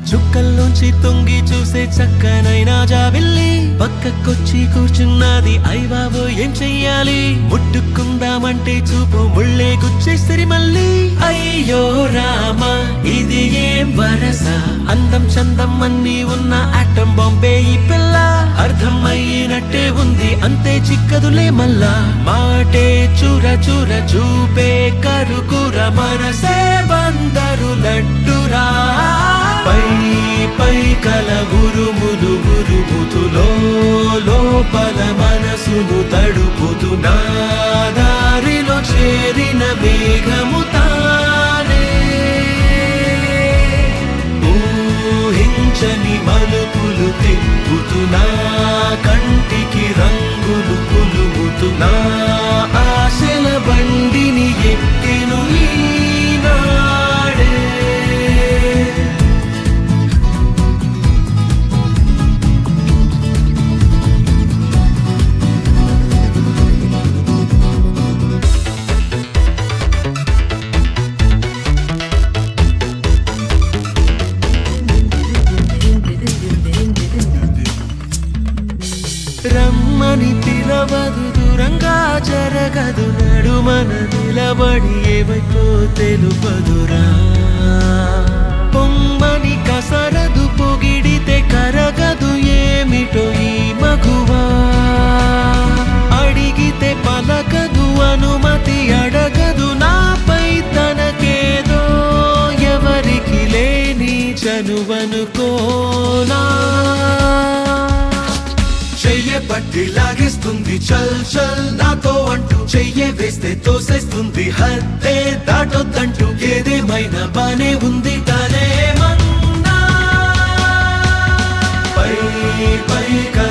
చుక్కల్లోంచి తొంగి చూసే చక్కనైనా జాబిల్లి పక్కకొచ్చి కూర్చున్నది అయ్యబాబో ఏం చెయ్యాలి ముట్టుకుందామంటే చూపు ముళ్ళే గుచ్చేసరి మళ్ళీ అయ్యో రామా ఇది ఏం వరస అందం చందం అన్ని ఉన్న ఆటం బాంబే ఈ పిల్ల అర్థం అయ్యినట్టే ఉంది అంతే చిక్కదులే మల్లా మాటే చూర చూర చూపే కరుకుర మనసే బందరు లడ్డురా పై పై కల గురుములు గురుముతులో లోపల మనసును తడుపుతూ నా దారిలో చేరిన మేఘము తానే ఊహించని మలుపులు తిప్పుతూ నా కంటికి రంగులు పులుముతూ నా ఆశల బండిని ఎక్కెను ఈనాడే రమ్మని పిలవదు దూరంగా జరగదు నడుమన నిలబడి ఏవైపో తెలుపదురా పొమ్మని కసరదు పొగిడితే కరగదు ఏమిటో ఈ మగువా అడిగితే పలకదు అనుమతి అడగదు నాపై తనకేదో ఎవరికి లేని చనువనుకోనా చెయ్యే పట్టి లాగేస్తుంది చల్ చల్ నాతో అంటూ చెయ్యే వేస్తే తోసేస్తుంది హద్దే దాటొద్దంటూ ఏదేమైనా బానే ఉంది తనే మన్నా పై పై